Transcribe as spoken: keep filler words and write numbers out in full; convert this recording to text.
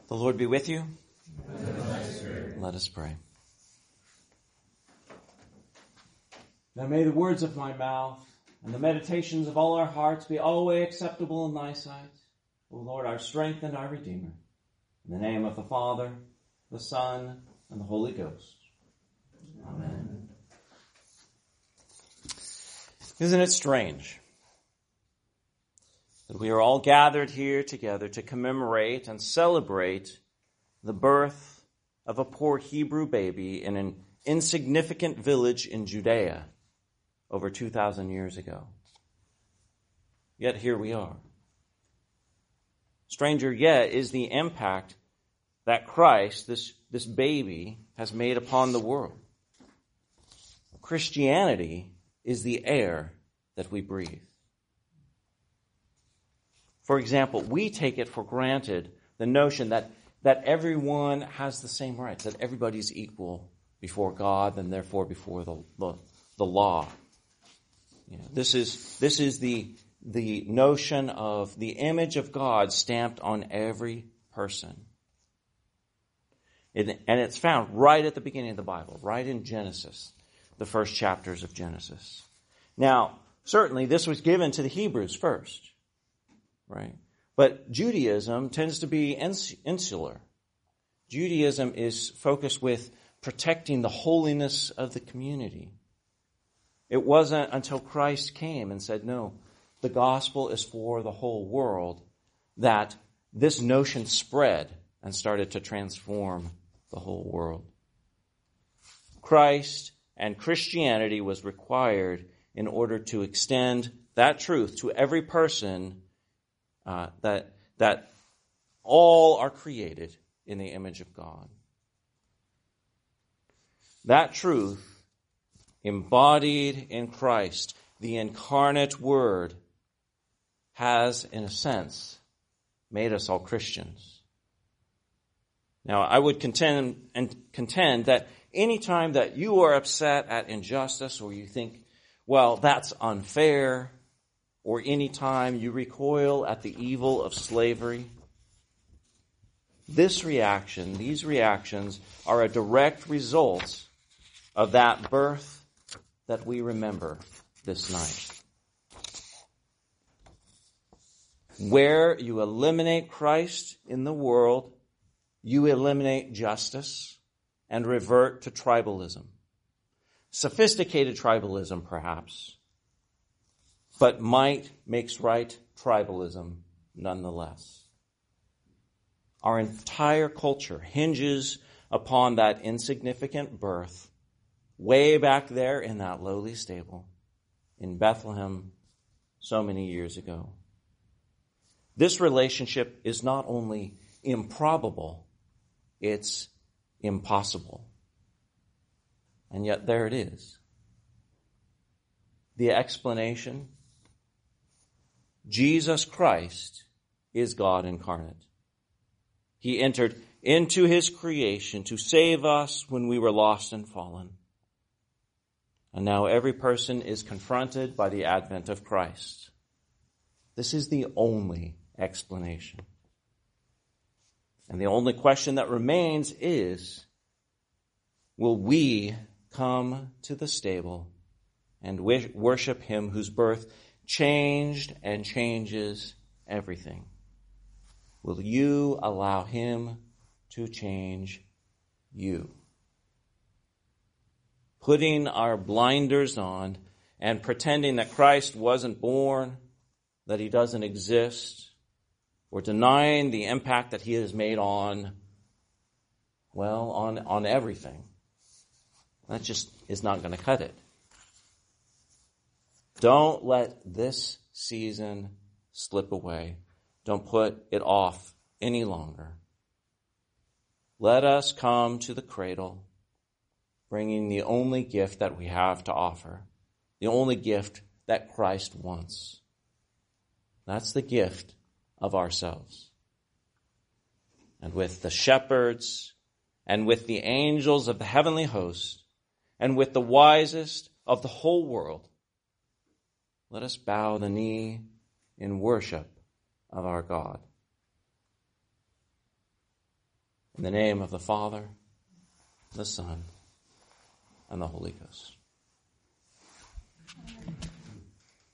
The Lord be with you. Let us pray. Now may the words of my mouth and the meditations of all our hearts be always acceptable in thy sight, O Lord, our strength and our Redeemer. In the name of the Father, the Son, and the Holy Ghost. Amen. Isn't it strange that we are all gathered here together to commemorate and celebrate the birth of a poor Hebrew baby in an insignificant village in Judea over two thousand years ago? Yet here we are. Stranger yet is the impact that Christ, this, this baby, has made upon the world. Christianity is the air that we breathe. For example, we take it for granted the notion that, that everyone has the same rights, that everybody's equal before God and therefore before the, the, the law. You know, this is, this is the, the notion of the image of God stamped on every person. It, and it's found right at the beginning of the Bible, right in Genesis, the first chapters of Genesis. Now, certainly this was given to the Hebrews first. Right? But Judaism tends to be insular. Judaism is focused with protecting the holiness of the community. It wasn't until Christ came and said, no, the gospel is for the whole world, that this notion spread and started to transform the whole world. Christ and Christianity was required in order to extend that truth to every person. Uh, that that all are created in the image of God. That truth, embodied in Christ, the incarnate Word, has, in a sense, made us all Christians. Now, I would contend and contend that any time that you are upset at injustice, or you think, well, that's unfair, or any time you recoil at the evil of slavery, this reaction, these reactions, are a direct result of that birth that we remember this night. Where you eliminate Christ in the world, you eliminate justice and revert to tribalism. Sophisticated tribalism, perhaps, but might makes right tribalism nonetheless. Our entire culture hinges upon that insignificant birth way back there in that lowly stable in Bethlehem so many years ago. This relationship is not only improbable, it's impossible. And yet there it is. The explanation: Jesus Christ is God incarnate. He entered into his creation to save us when we were lost and fallen. And now every person is confronted by the advent of Christ. This is the only explanation. And the only question that remains is, will we come to the stable and worship him whose birth changed and changes everything? Will you allow him to change you? Putting our blinders on and pretending that Christ wasn't born, that he doesn't exist, or denying the impact that he has made on, well, on, on everything. That just is not going to cut it. Don't let this season slip away. Don't put it off any longer. Let us come to the cradle, bringing the only gift that we have to offer, the only gift that Christ wants. That's the gift of ourselves. And with the shepherds, and with the angels of the heavenly host, and with the wisest of the whole world, let us bow the knee in worship of our God. In the name of the Father, the Son, and the Holy Ghost.